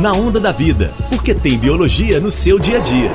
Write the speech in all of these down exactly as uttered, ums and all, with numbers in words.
Na Onda da Vida, porque tem biologia no seu dia a dia.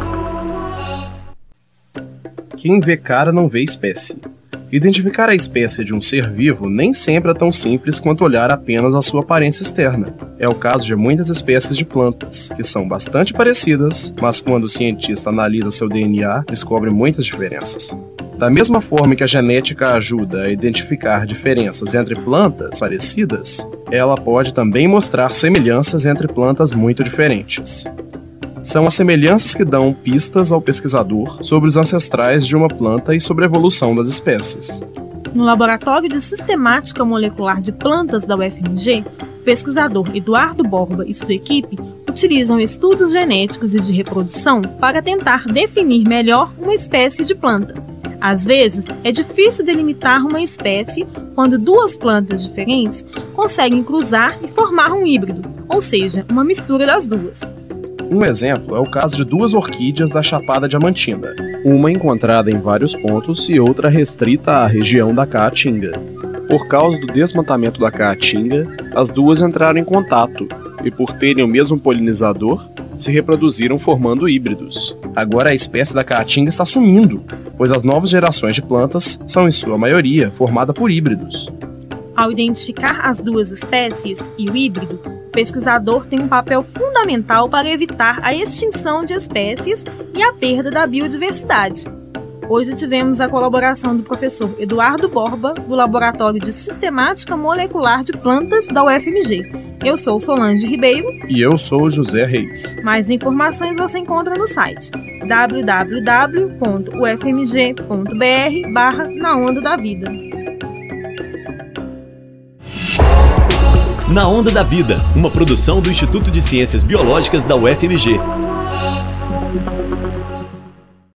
Quem vê cara não vê espécie. Identificar a espécie de um ser vivo nem sempre é tão simples quanto olhar apenas a sua aparência externa. É o caso de muitas espécies de plantas, que são bastante parecidas, mas quando o cientista analisa seu D N A, descobre muitas diferenças. Da mesma forma que a genética ajuda a identificar diferenças entre plantas parecidas, ela pode também mostrar semelhanças entre plantas muito diferentes. São as semelhanças que dão pistas ao pesquisador sobre os ancestrais de uma planta e sobre a evolução das espécies. No Laboratório de Sistemática Molecular de Plantas da U F M G, o pesquisador Eduardo Borba e sua equipe utilizam estudos genéticos e de reprodução para tentar definir melhor uma espécie de planta. Às vezes, é difícil delimitar uma espécie quando duas plantas diferentes conseguem cruzar e formar um híbrido, ou seja, uma mistura das duas. Um exemplo é o caso de duas orquídeas da Chapada Diamantina, uma encontrada em vários pontos e outra restrita à região da Caatinga. Por causa do desmatamento da Caatinga, as duas entraram em contato e, por terem o mesmo polinizador, se reproduziram formando híbridos. Agora a espécie da Caatinga está sumindo, pois as novas gerações de plantas são, em sua maioria, formadas por híbridos. Ao identificar as duas espécies e o híbrido, o pesquisador tem um papel fundamental para evitar a extinção de espécies e a perda da biodiversidade. Hoje tivemos a colaboração do professor Eduardo Borba, do Laboratório de Sistemática Molecular de Plantas da U F M G. Eu sou Solange Ribeiro. E eu sou José Reis. Mais informações você encontra no site w w w ponto u f m g ponto b r barra na onda da vida. Na Onda da Vida, uma produção do Instituto de Ciências Biológicas da U F M G.